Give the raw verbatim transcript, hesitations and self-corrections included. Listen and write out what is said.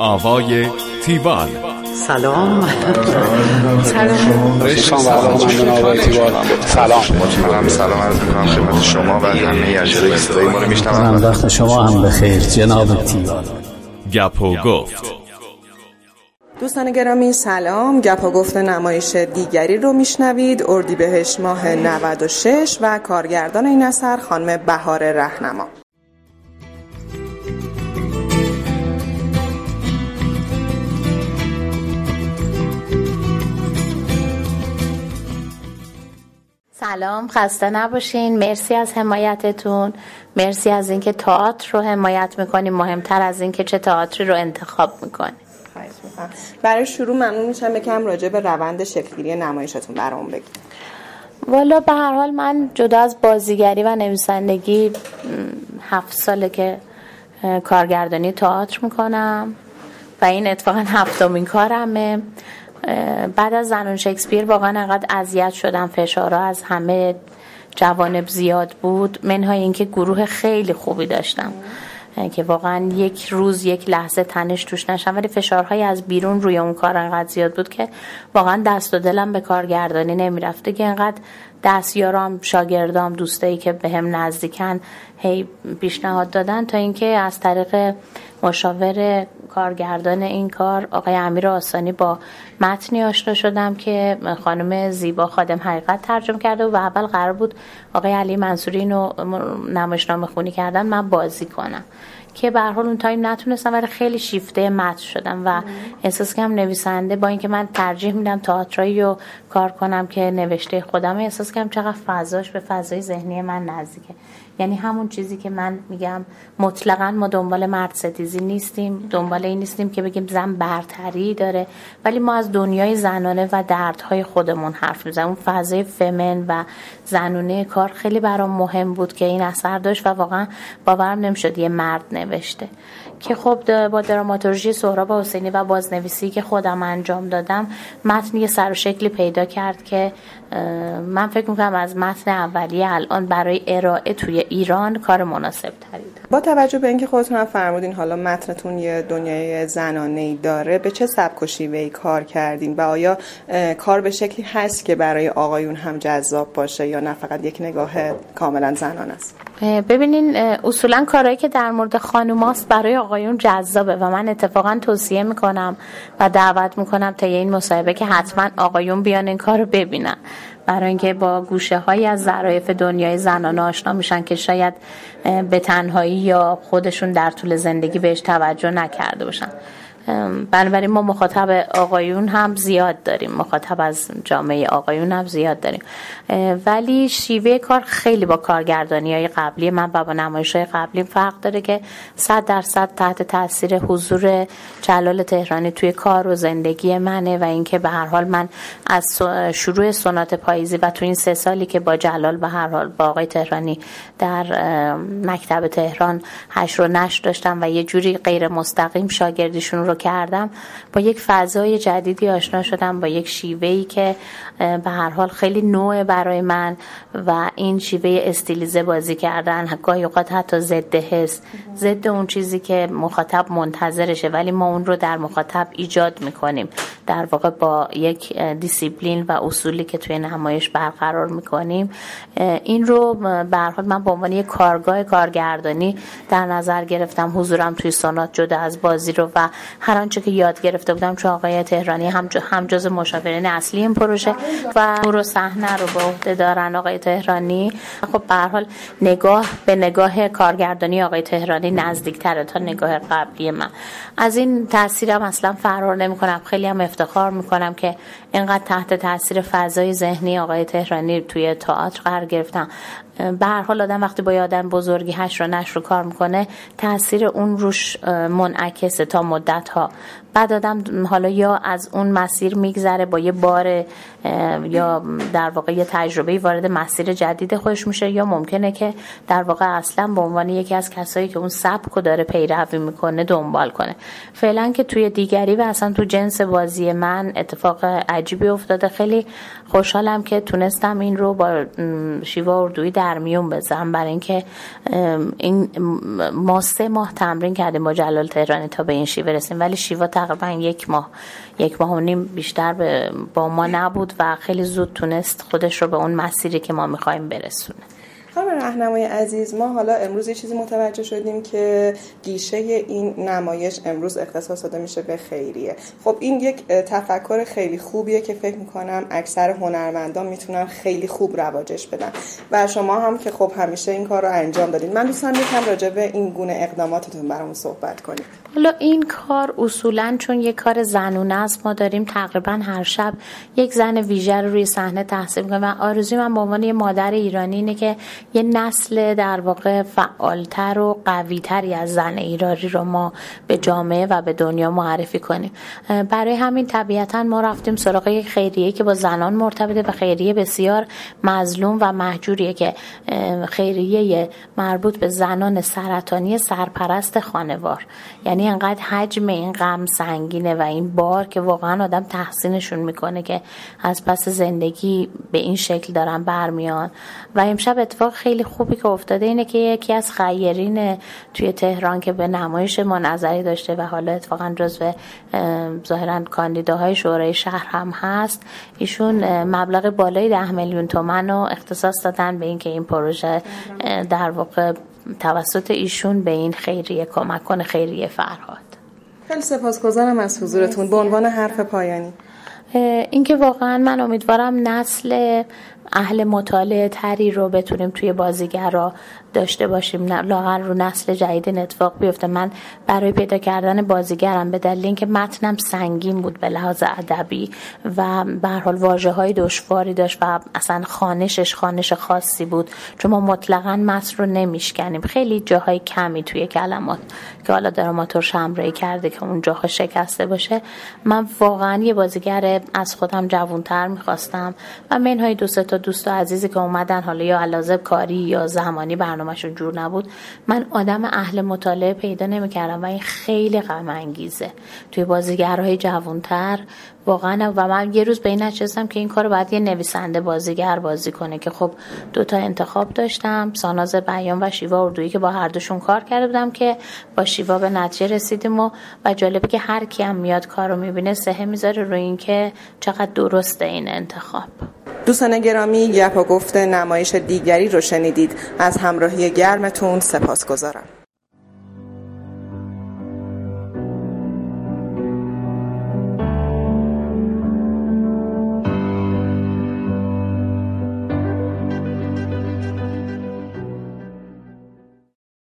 آوای تیوال. سلام. سلام. سلام. سلام. سلام. سلام عرض می‌کنم خدمت شما و همه اجرای صدای ما رو میشنوند. وقت شما هم بخیر جناب تیوال. گپ و گفت. دوستان گرامی سلام. گپ و گفت نمایش دیگری رو میشنوید. اردیبهشت ماه نود و شش و کارگردان این اثر خانم بهار رهنما. سلام، خسته نباشین. مرسی از حمایتتون، مرسی از اینکه تئاتر رو حمایت میکنین، مهمتر از اینکه چه تئاتری رو انتخاب میکنین. برای شروع ممنون میشم بگم راجع به روند شکلگیری نمایشتون برام بگید. والا به هر حال من جدا از بازیگری و نویسندگی هفت ساله که کارگردانی تئاتر میکنم و این اتفاقا هفتمین کارمه. بعد از زنان شکسپیر واقعا انقدر اذیت شدم، فشارها از همه جوانب زیاد بود، منهای اینکه گروه خیلی خوبی داشتم که واقعا یک روز یک لحظه تنش توش نشم، ولی فشارهای از بیرون روی اون کار انقدر زیاد بود که واقعا دست و دلم به کارگردانی نمیرفته که انقدر دستیارام، شاگردام، دوستایی که به هم نزدیکن هی پیشنهاد دادن تا اینکه از طریق مشاور کارگردان این کار آقای امیر آسانی با متنی آشنا شدم که خانم زیبا خادم حقیقت ترجمه کرده و اول قرار بود آقای علی منصوری اینو نمایشنامه خونی کردن من بازی کنم که به هر حال اون تایم نتونستم، ولی خیلی شیفته متن شدم و احساس کردم نویسنده با اینکه من ترجیح میدم تئاترایی رو کار کنم که نوشته خودم، احساس کردم چقدر فضاش به فضای ذهنی من نزدیکه. یعنی همون چیزی که من میگم مطلقاً ما دنبال مرد ستیزی نیستیم، دنبال این نیستیم که بگیم زن برتری داره، ولی ما از دنیای زنانه و دردهای خودمون حرف میزنیم. اون فضای فمن و زنونه کار خیلی برام مهم بود که این اثر داشت و واقعا باورم نمیشد یه مرد نوشته که خب با دراماتورژی سهراب حسینی و بازنویسی که خودم انجام دادم متن یه سر و شکلی پیدا کرد که من فکر میکنم از متن اولیه الان برای ارائه توی ایران کار مناسب تری داره. با توجه به اینکه خودتون هم فرمودین حالا متنتون یه دنیای زنانه‌ای داره، به چه سبک و شیوه‌ای کار کردین و آیا کار به شکلی هست که برای آقایون هم جذاب باشه یا نه فقط یک نگاه کاملا زنانه است؟ ببینین اصولا کارهایی که در مورد خانوماست برای آقایون جذابه و من اتفاقا توصیه میکنم و دعوت میکنم تا این مصاحبه که حتما آقایون بیان این کارو ببینن، برای اینکه با گوشه هایی از ظرافت دنیای زنانه آشنا میشن که شاید به تنهایی یا خودشون در طول زندگی بهش توجه نکرده باشن. بنابراین ما مخاطب آقایون هم زیاد داریم، مخاطب از جامعه آقایون هم زیاد داریم، ولی شیوه کار خیلی با کارگردانی های قبلی من و با نمایش های قبلی فرق داره که صد درصد تحت تاثیر حضور جلال تهرانی توی کار و زندگی منه و اینکه به هر حال من از شروع سونات پاییزی و تو این سه سالی که با جلال به هر حال با آقای تهرانی در مکتب تهران حشر و نشر داشتم و یه جوری غیر مستقیم شاگردیشون رو کردم، با یک فضای جدیدی آشنا شدم، با یک شیوهی که به هر حال خیلی نوع برای من و این شیوه استیلیزه بازی کردن گاهی اوقات حتی ضد حس، ضد اون چیزی که مخاطب منتظرشه ولی ما اون رو در مخاطب ایجاد میکنیم، در واقع با یک دیسیپلین و اصولی که توی نمایش برقرار میکنیم. این رو به هر حال من به عنوان یک کارگاه کارگردانی در نظر گرفتم. حضورم توی سونات جدا از بازی رو و هر آنچه که یاد گرفته بودم، چون آقای تهرانی هم هم جز مشاورین اصلی این پروژه و نور و صحنه رو به عهده دارن آقای تهرانی، خب به هر حال نگاه به نگاه کارگردانی آقای تهرانی نزدیک‌تره تا نگاه قبلی من. از این تاثیرم اصلا فرار نمی‌کنم، خیلی هم افتخار می‌کنم که اینقدر تحت تاثیر فضای ذهنی آقای تهرانی توی تئاتر قرار گرفتم. به هر حال آدم وقتی با آدم بزرگی حشر و نشر رو کار میکنه تاثیر اون روش منعکسه تا مدت ها. بعد آدم حالا یا از اون مسیر میگذره با یه بار یا در واقع یه تجربه وارد مسیر جدید خودش میشه، یا ممکنه که در واقع اصلا به عنوان یکی از کسایی که اون سبک رو داره پیروی میکنه دنبال کنه. فعلا که توی دیگری و اصلا تو جنس بازی من اتفاق عجیبی افتاده. خیلی خوشحالم که تونستم این رو با شیوا اردویی در در میون بذارم، برای اینکه این ما سه ماه تمرین کردیم با جلال تهرانی تا به این شیوه رسیم، ولی شیوا تقریبا یک ماه یک ماه و نیم بیشتر با ما نبود و خیلی زود تونست خودش رو به اون مسیری که ما میخوایم برسونه. خانم راهنمای عزیز، ما حالا امروز یه چیزی متوجه شدیم که گیشه این نمایش امروز اختصاص داده میشه به خیریه. خب این یک تفکر خیلی خوبیه که فکر میکنم اکثر هنرمندان میتونن خیلی خوب رواجش بدن و شما هم که خب همیشه این کار رو انجام دادین. من دوست دارم یکم راجع به این گونه اقداماتتون برامون صحبت کنید. حالا این کار اصولاً چون یک کار زنونه است، ما داریم تقریبا هر شب یک زن ویژه رو روی صحنه تحصیل می‌کنیم و آرزوی من به عنوان یه مادر ایرانی اینه که یه نسل در واقع فعالتر و قوی‌تری از زن ایرانی رو ما به جامعه و به دنیا معرفی کنیم. برای همین طبیعتاً ما رفتیم سراغ یک خیریه که با زنان مرتبطه و خیریه بسیار مظلوم و مهجوریه که خیریه مربوط به زنان سرطانی سرپرست خانوار. یعنی انقدر حجم این غم سنگینه و این بار که واقعا آدم تحسینشون میکنه که از پس زندگی به این شکل دارن برمیان. و امشب اتفاق خیلی خوبی که افتاده اینه که یکی از خیرین توی تهران که به نمایش ما نظری داشته و حالا اتفاقا جزو ظاهرا کاندیداهای شورای شهر هم هست، ایشون مبلغ بالای ده میلیون تومان رو اختصاص دادن به اینکه این پروژه در واقع توسط ایشون به این خیریه کمک کنه، خیریه فرهاد. خیلی سپاسگزارم از حضورتون. به عنوان حرف پایانی اینکه واقعا من امیدوارم نسل اهل مطالعه تری رو بتونیم توی بازیگرا داشته باشیم، لااقل رو نسل جدید اتفاق بیفته. من برای پیدا کردن بازیگرم به دلیل اینکه متنم سنگین بود به لحاظ ادبی و به هر حال واژه‌های دشواری داشت و اصلا خوانشش خوانش خاصی بود، چون ما مطلقاً متن رو نمیشکنیم، خیلی جاهای کمی توی کلمات که حالا دراماتورگ شمره‌ای کرده که اون جاها شکسته باشه. من واقعا یه بازیگر از خودم جوان‌تر می‌خواستم و منهای دو سه تا دوست و عزیزی که اومدن، حالا یا علاوه کاری یا زمانی برنامه‌شون جور نبود، من آدم اهل مطالعه پیدا نمی‌کردم و این خیلی غم انگیزه توی بازیگرهای جوان‌تر واقعا. و من یه روز به این نشستم که این کارو باید یه نویسنده بازیگر بازی کنه که خب دو تا انتخاب داشتم، ساناز بیان و شیوا اردویی که با هر دوشون کار کرده بودم که با شیوا به نتیجه رسیدیم و و جالبه که هر کی هم میاد کارو میبینه سه میذاره روی این که چقدر درسته این انتخاب. دوستان گرامی، گپ و گفت نمایش دیگری رو شنیدید. از همراهی گرمتون سپاسگزارم.